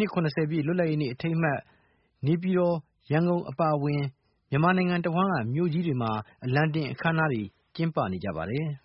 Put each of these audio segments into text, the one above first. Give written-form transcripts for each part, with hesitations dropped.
နှစ်70ပြည့်လွတ်လပ်ရေးနေ့အထိမ်းအမှတ်နေပြည်တော်ရန်ကုန်အပါအဝင်မြန်မာနိုင်ငံတဝန်းကမြို့ကြီးတွေမှာအလံတင်အခမ်းအနားတွေကျင်းပနေကြပါတယ်။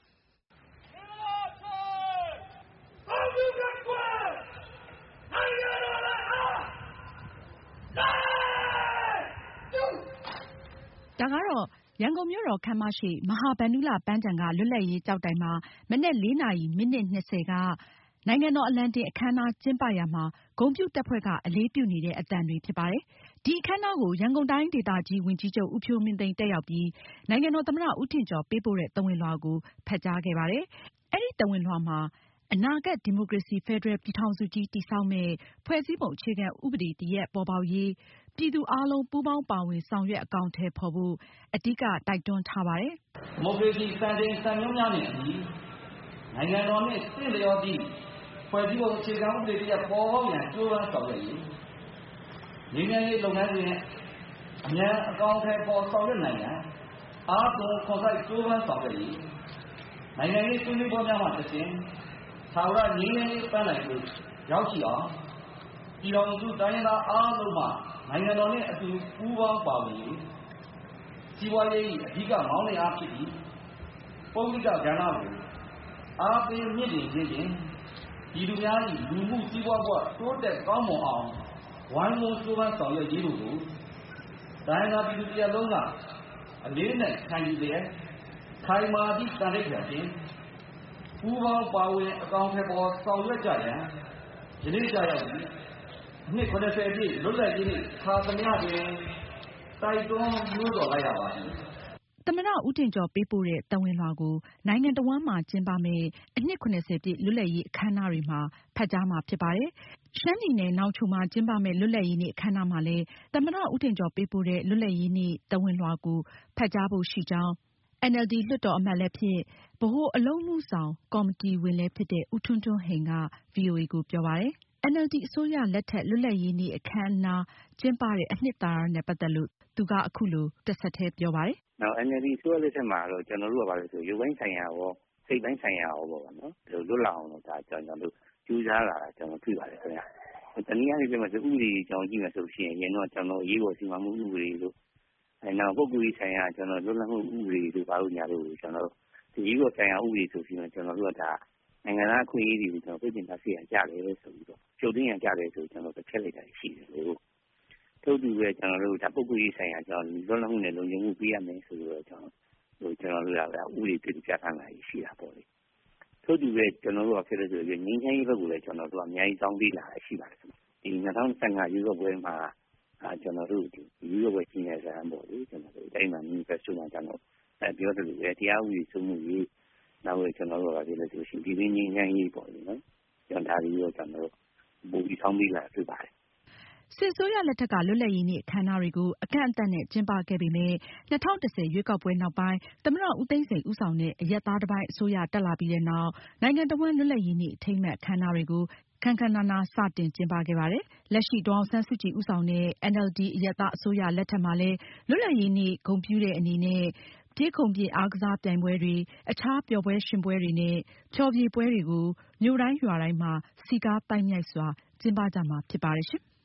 ဒါကတော့ရန်ကုန်မြို့တော်ခန်းမရှိ မဟာဗန္ဓုလပန်းခြံကလွတ်လပ်ရေးကျောက်တိုင်မှာမနက် 4 နာရီမိနစ် 20 ကနိုင်ငံတော်အလံတင်အခမ်းအနားကျင်းပရာမှာဂုဏ်ပြုတပ်ဖွဲ့ကအလေးပြုနေတဲ့အသံတွေဖြစ်ပါတယ်။ ဒီအခမ်းအနားကိုရန်ကုန်တိုင်းဒေသကြီးဝန်ကြီးချုပ်ဦးဖြိုးမင်းသိန်းတက်ရောက်ပြီးနိုင်ငံတော်သမ္မတဦးထင်ကျော်ပေးပို့တဲ့သဝဏ်လွှာကိုဖတ်ကြားခဲ့ပါတယ်။ အဲဒီသဝဏ်လွှာမှာအနာဂတ်ဒီမိုကရေစီဖက်ဒရယ်ပြည်ထောင်စုကြီးတည်ဆောက်မယ့်ဖွဲ့စည်းပုံအခြေခံဥပဒေတစ်ရပ်ပေါ်ပေါက်ရေးပြည်သူအားလုံးပူးပေါင်းပါဝင်ဆောင်ရွက်အကောင်အထည်ဖော်ဖို့အဓိကတိုက်တွန်းထားပါတယ်။ဒီမိုကရေစီစံချိန်စံညွှန်းများနှင့်အညီနိုင်ငံတော်နှင့်သင့်လျော်သည့်ဖွဲ့စည်းပုံအခြေခံဥပဒေတစ်ရပ်ပေါ်ပေါက်ရန်ကြိုးပမ်းဆောင်ရွက်ရေးငြိမ်းချမ်းရေးလုပ်ငန်းစဉ်အမြန်အကောင်အထည်ဖော်ဆောင်ရွက်နိုင်ရန်အားသွန်ခွန်စိုက်ကြိုးပမ်းဆောင်ရွက်ရေးနိုင်ငံရေးဆွေးနွေးပွဲများမှတစ်ဆင့်ထာဝရငြိမ်းချမ်းရေးပန်းတိုင်သို့ရောက်ရှိအောင်ပြည်ထောင်စုတိုင်းရင်းသားအားလုံးမှနိုင်ငံတော်နှင့်အတူပူးပေါင်းပါဝင်ရေးစီးပွားရေးအဓိကမောင်းနှင်အားဖြစ်ပြီးပုဂ္ဂလိကကဏ္ဍကိုအားပေးမြင့်တင်ခြင်းဖြင့်ပြည်သူများ၏လူမှုစီးပွားဘဝတိုးတက်ကောင်းမွန်အောင်ဝိုင်းဝန်းကြိုးပမ်းဆောင်ရွက်ရေးတို့ကိုတိုင်းဒေသပြည်သူတစ်ရပ်လုံးကအလေးအနက်ခံယူလျက်ခိုင်မာသည့်သန္နိဋ္ဌာန်ဖြင့်ပူးပေါင်းပါဝင်အကောင်အထည်ဖော်ဆောင်ရွက်ကြရန်ယနေ့ကျရောက်ပြီးအနှစ်70ပြည့်လွတ်လပ်ရေးနေ့အခါသမယတွင်တိုက်တွန်းနှိုးဆော်လိုက်ရပါသည်သမ္မတဦးထင်ကျော်ပေးပို့တဲ့သဝဏ်လွှာကိုနိုင်ငံတဝန်းမှာကျင်းပမယ့်အနှစ်70ပြည့်လွတ်လပ်ရေးအခမ်းအနားတွေမှာဖတ်ကြားမှာဖြစ်ပါတယ်။ ရှမ်းပြည်နယ်နောင်ချိုမှာကျင်းပမယ့်လွတ်လပ်ရေးနေ့အခမ်းအနားမှာလည်းသမ္မတဦးထင်ကျော်ပေးပို့တဲ့လွတ်လပ်ရေးနေ့သဝဏ်လွှာကိုဖတ်ကြားဖို့ရှိကြောင်း NLD လွှတ်တော်အမတ်လည်းဖြစ်ဗဟိုအလုပ်အမှုဆောင်ကော်မတီဝင်လည်းဖြစ်တဲ့ဦးထွန်းထွန်းဟိန်က VOA ကိုပြောပါတယ်။ NLD အစိုးရလက်ထက်လွတ်လပ်ရေးနေ့အခမ်းအနားကျင်းပတဲ့အနှစ်သာရနဲ့ပတ်သက်လို့သူကအခုလိုတဆက်တည်းပြောပါတယ်။ NLD အစိုးရလက်ထက်မှာတော့ကျနော်တို့ကဘာလဲဆိုရုပ်ပိုင်းဆိုင်ရာရောစိတ်ပိုင်းဆိုင်ရာရောပေါ့နော်လွတ်လပ်အောင်လို့ကျနော်တို့ကြိုးစားလာတာကျနော်တွေ့ပါတယ်ခင်ဗျ။တနည်းအားဖြင့်ပြောမယ်ဆိုဥပဒေကြောင်းကြည့်မယ်ဆိုရင်အရင်တော့ကျနော်အရေးပေါ်စီမံမှုဥပဒေတို့နောက်ပုဂ္ဂိုလ်ရေးဆိုင်ရာကျနော်လွတ်လပ်မှုဥပဒေတို့ဘာလို့ညာလို့ကျနော်တို့အရေးပေါ်ဆိုင်ရာဥပဒေဆိုပြီးတော့ကျနော်တို့ကဒါနိုင်ငံသားအခွင့်အရေးတွေကိုကျနော်ပြတင်တာဆီရကြတယ်ဆိုပြီးတော့ဖြုတ်သိမ်းရကြတယ်ဆိုကျနော်တို့ဖျက်လိုက်တာရှိတယ်လို့ထို့တူပဲကျနော်တို့ဒါပုဂ္ဂိုလ်ရေးဆိုင်ရာကျွန်တော်လွတ်လပ်မှုနဲ့လုံခြုံမှုပေးရမယ်ဆိုတော့ကျွန်တော်တို့ကဥပဒေပြုပြဋ္ဌာန်းလာရှိတာပေါ့လေထို့တူပဲကျွန်တော်တို့ကဖြစ်လို့ဆိုရင်ငြိမ်းချမ်းရေးဘက်ကိုလည်းကျွန်တော်တို့ကအများကြီးတောင်းပေးလာရှိပါတယ်ဒီ2015ရွေးကောက်ပွဲမှာကျွန်တော်တို့ရွေးကောက်ပွဲကြီးနေကြတာပေါ့လေကျွန်တော်တို့တိုင်းမှာ manifesto မှာကျွန်တော်ပြောသလိုပဲတရားဥပဒေစိုးမိုးရေးနောက်ကျွန်တော်တို့ကဖြစ်လို့ဆိုရင်ဒီငြိမ်းချမ်းရေးပေါ့လေနော်ကျွန်တော်ဒါတွေရောကျွန်တော်တို့ပို့ပြီးတောင်းပေးလာတွေ့ပါတယ်စစ်အစိုးရလက်ထက်ကလွတ်လပ်ရေးနေ့အခမ်းအနားတွေကိုအကန့်အသတ်နဲ့ကျင်းပခဲ့ပေမယ့်2010ရွေးကောက်ပွဲနောက်ပိုင်းသမ္မတဦးသိန်းစိန်ဦးဆောင်တဲ့အရပ်သားတပိုင်းအစိုးရတက်လာပြီးတဲ့နောက်နိုင်ငံတဝန်းလွတ်လပ်ရေးနေ့အထိမ်းအမှတ်အခမ်းအနားတွေကိုခမ်းခမ်းနားနားစတင်ကျင်းပခဲ့ပါတယ်။ လက်ရှိဒေါ်အောင်ဆန်းစုကြည်ဦးဆောင်တဲ့ NLD အရပ်သားအစိုးရလက်ထက်မှာလည်းလွတ်လပ်ရေးနေ့ဂုဏ်ပြုတဲ့အနေနဲ့ပြေးခုန်ပစ်အားကစားပြိုင်ပွဲတွေအခြားပျော်ပွဲရွှင်ပွဲတွေနဲ့ဖျော်ဖြေပွဲတွေကိုမြို့တိုင်းရွာတိုင်းမှာစည်ကားသိုက်မြိုက်စွာကျင်းပကြမှာဖြစ်ပါတယ်ရှင်။